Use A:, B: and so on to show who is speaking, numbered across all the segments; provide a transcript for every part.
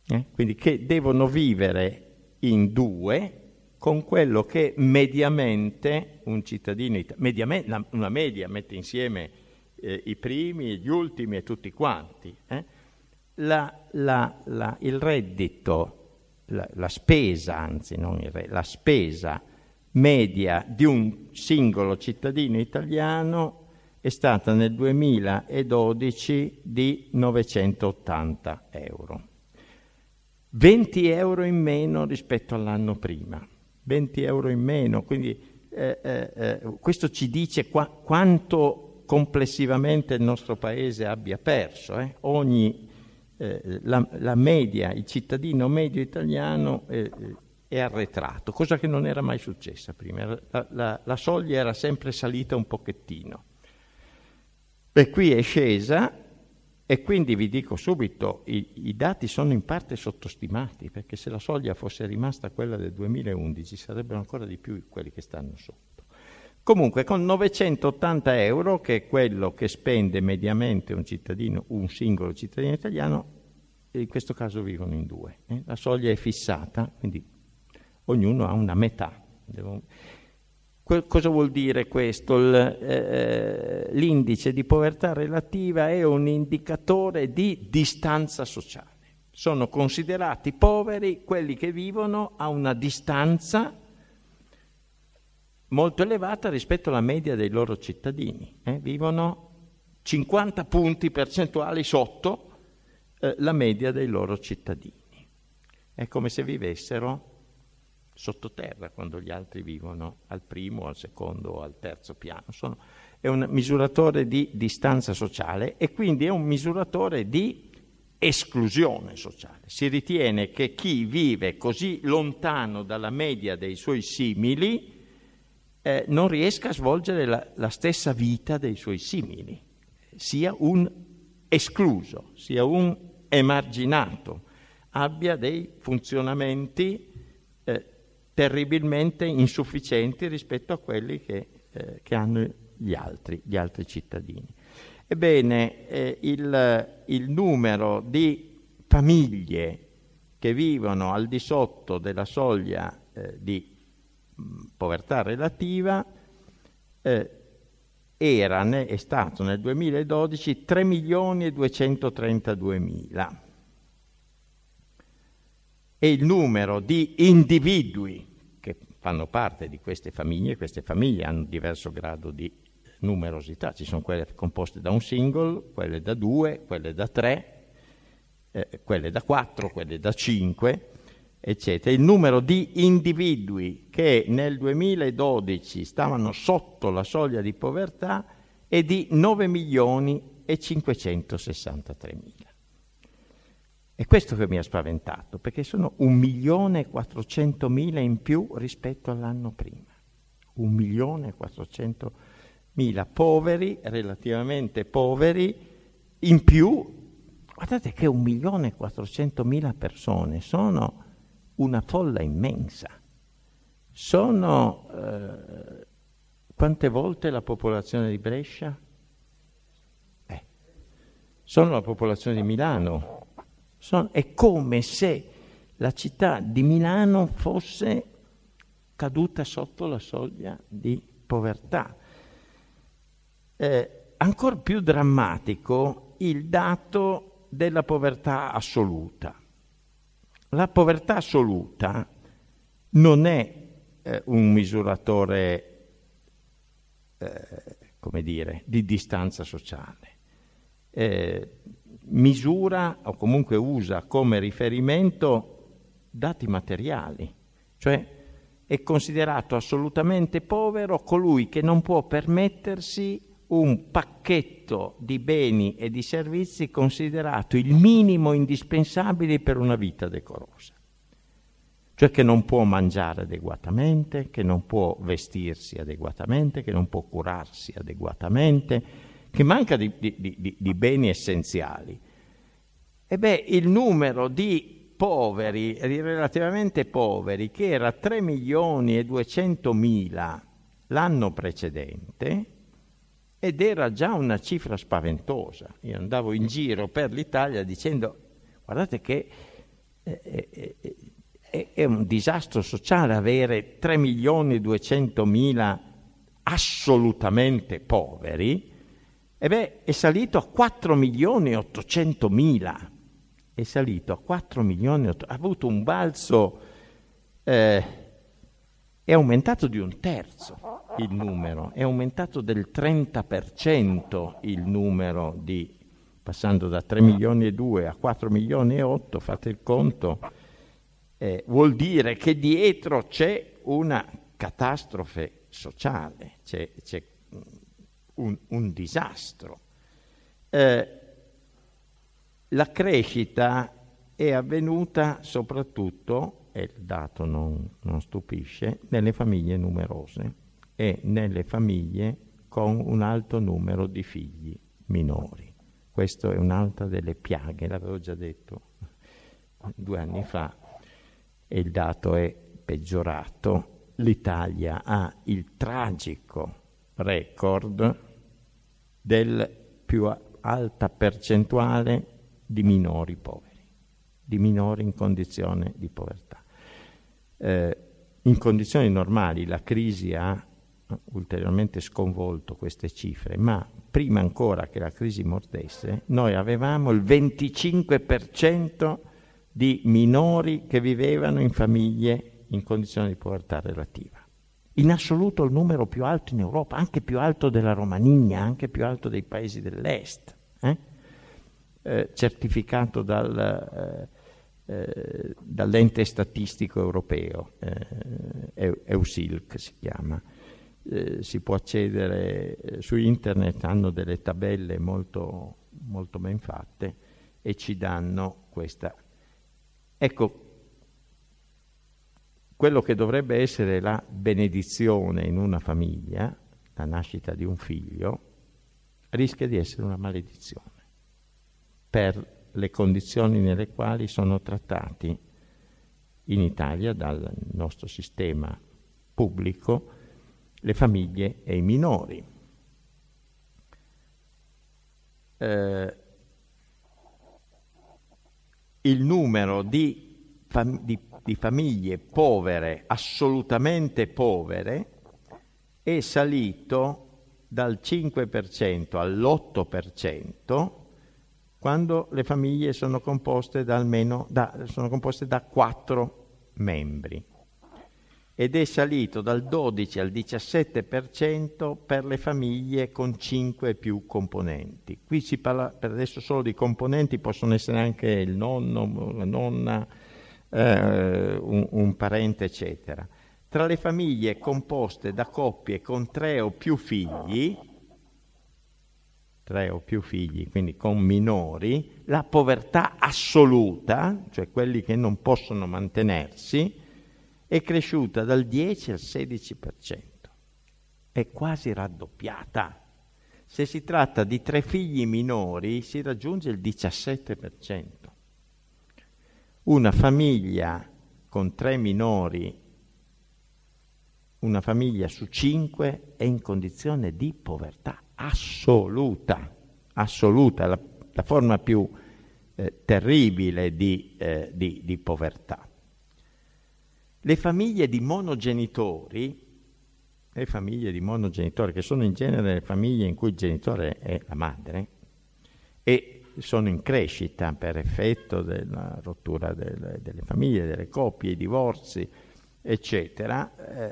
A: quindi che devono vivere in due con quello che mediamente un cittadino una media mette insieme i primi, gli ultimi e tutti quanti. Il reddito, la spesa, anzi non la spesa media di un singolo cittadino italiano è stata nel 2012 di 980 euro. 20 euro in meno rispetto all'anno prima. 20 euro in meno, quindi questo ci dice quanto complessivamente il nostro paese abbia perso. La media, il cittadino medio italiano è arretrato, cosa che non era mai successa prima. La soglia era sempre salita un pochettino. E qui è scesa, e quindi vi dico subito, i dati sono in parte sottostimati, perché se la soglia fosse rimasta quella del 2011 sarebbero ancora di più quelli che stanno sotto. Comunque con 980 euro, che è quello che spende mediamente un singolo cittadino italiano, in questo caso vivono in due. La soglia è fissata, quindi ognuno ha una metà. Cosa vuol dire questo? L'indice di povertà relativa è un indicatore di distanza sociale. Sono considerati poveri quelli che vivono a una distanza molto elevata rispetto alla media dei loro cittadini. Vivono 50 punti percentuali sotto la media dei loro cittadini. È come se vivessero sottoterra quando gli altri vivono al primo, al secondo o al terzo piano. È un misuratore di distanza sociale e quindi è un misuratore di esclusione sociale. Si ritiene che chi vive così lontano dalla media dei suoi simili non riesca a svolgere la stessa vita dei suoi simili, sia un escluso, sia un emarginato, abbia dei funzionamenti terribilmente insufficienti rispetto a quelli che hanno gli altri cittadini. Ebbene, il numero di famiglie che vivono al di sotto della soglia di povertà relativa è stato nel 2012 3.232.000. E il numero di individui che fanno parte di queste famiglie hanno diverso grado di numerosità, ci sono quelle composte da un single, quelle da 2, quelle da 3, quelle da 4, quelle da 5, eccetera. Il numero di individui che nel 2012 stavano sotto la soglia di povertà è di 9.563.000. È questo che mi ha spaventato, perché sono 1.400.000 in più rispetto all'anno prima. 1.400.000 poveri, relativamente poveri, in più. Guardate che 1.400.000 persone sono una folla immensa. Sono quante volte la popolazione di Brescia? Sono la popolazione di Milano. È come se la città di Milano fosse caduta sotto la soglia di povertà. Ancora più drammatico il dato della povertà assoluta. La povertà assoluta non è un misuratore, di distanza sociale. Misura o comunque usa come riferimento dati materiali, cioè è considerato assolutamente povero colui che non può permettersi un pacchetto di beni e di servizi considerato il minimo indispensabile per una vita decorosa, cioè che non può mangiare adeguatamente, che non può vestirsi adeguatamente, che non può curarsi adeguatamente, che manca di beni essenziali. Il numero di poveri, di relativamente poveri, che era 3.200.000 l'anno precedente, ed era già una cifra spaventosa. Io andavo in giro per l'Italia dicendo: guardate che È un disastro sociale avere 3.200.000 assolutamente poveri. È salito a 4.800.000. È salito a 4.800.000. Ha avuto un balzo, è aumentato di 1/3 il numero, è aumentato del 30% il numero passando da 3.200.000 a 4.800.000, fate il conto. Vuol dire che dietro c'è una catastrofe sociale, c'è un disastro. La crescita è avvenuta soprattutto, e il dato non stupisce, nelle famiglie numerose e nelle famiglie con un alto numero di figli minori. Questo è un'altra delle piaghe, l'avevo già detto 2 anni fa, e il dato è peggiorato. L'Italia ha il tragico record del più alta percentuale di minori poveri, di minori in condizione di povertà. In condizioni normali la crisi ha ulteriormente sconvolto queste cifre, ma prima ancora che la crisi mordesse, noi avevamo il 25% di minori che vivevano in famiglie in condizioni di povertà relativa. In assoluto il numero più alto in Europa, anche più alto della Romania, anche più alto dei paesi dell'Est, certificato dall'ente statistico europeo, EUSILC si chiama. Si può accedere su internet, hanno delle tabelle molto, molto ben fatte e ci danno questa. Ecco, quello che dovrebbe essere la benedizione in una famiglia, la nascita di un figlio, rischia di essere una maledizione per le condizioni nelle quali sono trattati in Italia dal nostro sistema pubblico le famiglie e i minori. Il numero di famiglie povere, assolutamente povere, è salito dal 5% all'8% quando le famiglie sono composte da 4 membri, ed è salito dal 12 al 17% per le famiglie con 5 più componenti. Qui si parla per adesso solo di componenti, possono essere anche il nonno, la nonna, un parente, eccetera. Tra le famiglie composte da coppie con 3 o più figli, quindi con minori, la povertà assoluta, cioè quelli che non possono mantenersi, è cresciuta dal 10 al 16%, è quasi raddoppiata. Se si tratta di 3 figli minori si raggiunge il 17%. Una famiglia con 3 minori, una famiglia su 5 è in condizione di povertà assoluta, la forma più terribile di povertà. Le famiglie di monogenitori, che sono in genere le famiglie in cui il genitore è la madre e sono in crescita per effetto della rottura delle famiglie, delle coppie, i divorzi, eccetera,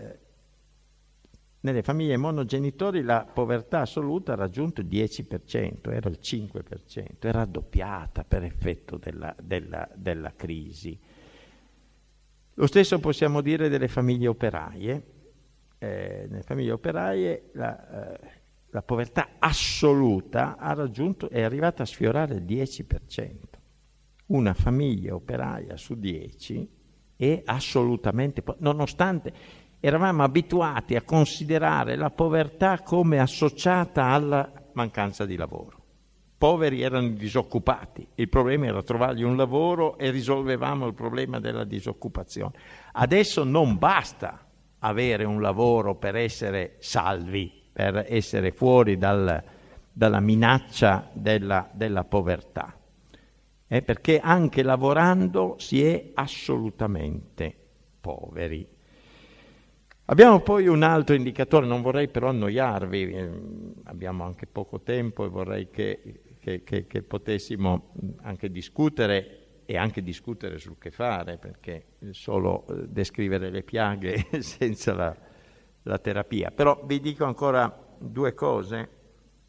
A: nelle famiglie monogenitori la povertà assoluta ha raggiunto il 10%, era il 5%, è raddoppiata per effetto della crisi. Lo stesso possiamo dire delle famiglie operaie. Nelle famiglie operaie la povertà assoluta è arrivata a sfiorare il 10%. Una famiglia operaia su 10 è assolutamente, nonostante eravamo abituati a considerare la povertà come associata alla mancanza di lavoro. Poveri erano i disoccupati, il problema era trovargli un lavoro e risolvevamo il problema della disoccupazione. Adesso non basta avere un lavoro per essere salvi, per essere fuori dalla minaccia della povertà. perché anche lavorando si è assolutamente poveri. Abbiamo poi un altro indicatore, non vorrei però annoiarvi, abbiamo anche poco tempo e vorrei che potessimo anche discutere e anche discutere sul che fare, perché solo descrivere le piaghe senza la terapia. Però vi dico ancora due cose.